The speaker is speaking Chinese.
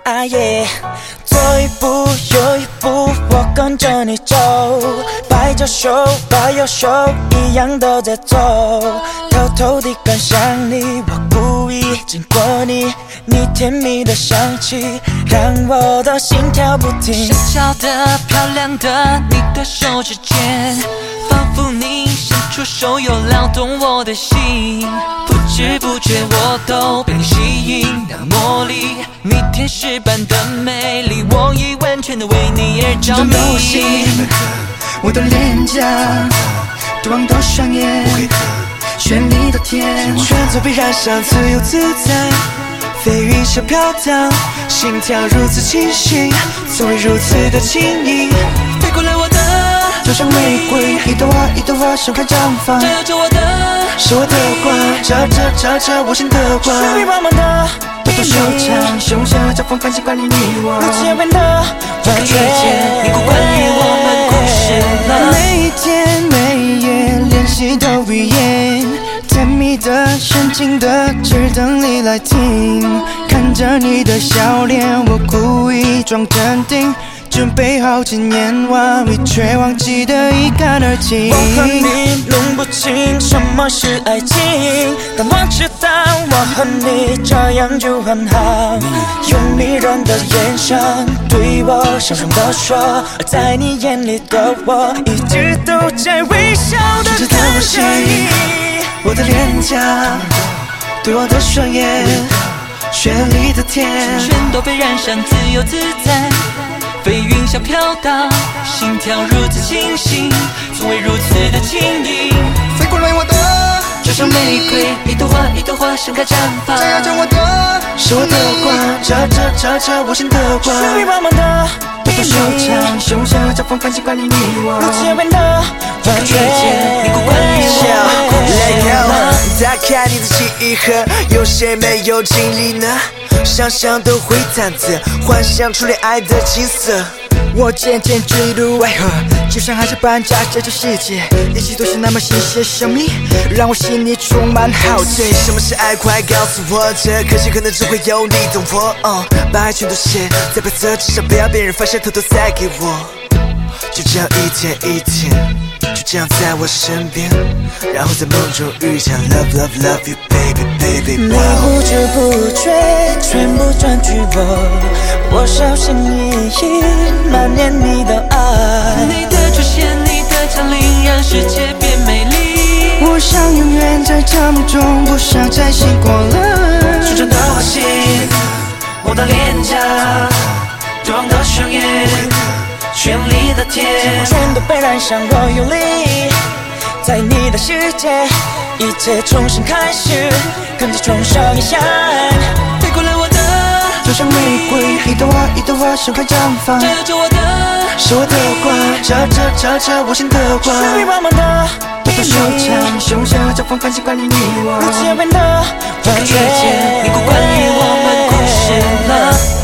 啊耶！左一步右一步，我跟着你走，摆着手摆右手，一样的节奏，偷偷地看向你，我故意经过你，你甜蜜的香气让我的心跳不停。 小巧的漂亮的你的手指间，仿佛你伸出手又撩动我的心，不知不觉我都被你吸引，那魔力你天使般的美丽，我已完全的为你而着迷。 我的脸颊，对望的双眼，绚丽的天， 选择被染上，自由自在，飞云像飘荡，心跳如此清晰，从未如此的轻易。 飞过来我的， 就像玫瑰，一朵花一朵花盛开绽放， 照耀着我的， 是我的光，照着我心的光。属于我们的抖抖手掌，胸手交锋，感情管理你我。 如此变得完遇见你，关于我们故事了。 每一天每一夜练习的语言，甜蜜的深情的，只等你来听。看着你的笑脸，我故意装镇定，准备好纪念完美，却忘记得一干二净。 我和你弄不清什么是爱情，但我知道我和你这样就很好。用迷人的眼神对我小声地说，而在你眼里的我一直都在微笑地看着你。 我的脸颊，对我的双眼，绚丽的天， 全都被染上，自由自在，飞云像飘荡，心跳如此清晰，从未如此的轻易。 飞过来我的， 就像玫瑰，一朵花一朵花盛开绽放， 照耀着我的， 是我的光，照着我心的光。属于我们的抖抖手掌，胸手交锋，感情管理你我。 如此变得完全你关于我故事了。 打开你的记忆盒，有谁没有经历呢？想象都会忐忑，幻想初恋爱的景色。 我渐渐坠入爱河，就像海上般假设着世界，一切都是那么新鲜神秘，让我心里充满好奇。 什么是爱？快告诉我，这可惜可能只会有你懂我。把爱全都写在白色纸上，不要别人发现，偷偷塞给我。就这样一天一天，就这样在我身边，然后在梦中遇见 Love Love Love You Baby Baby。你不知不觉全部占据我小心翼翼蔓延你的爱。 你的出现，你的降临，让世界变美丽。 我想永远在这梦中，不想再醒过来。 纯真的花心，我的脸颊，对望的双眼，绚丽的天， 全都被染上，我用力，在你的世界，一切重新开始，看着冲上一闪。 飞过来我的， 就像玫瑰，一朵花一朵花盛开绽放， 照耀着我的， 是我的光，照着我心的光。属于我们的抖抖手掌，胸手交锋，感情管理你我。 如此变得完全遇见你，关于我们故事了。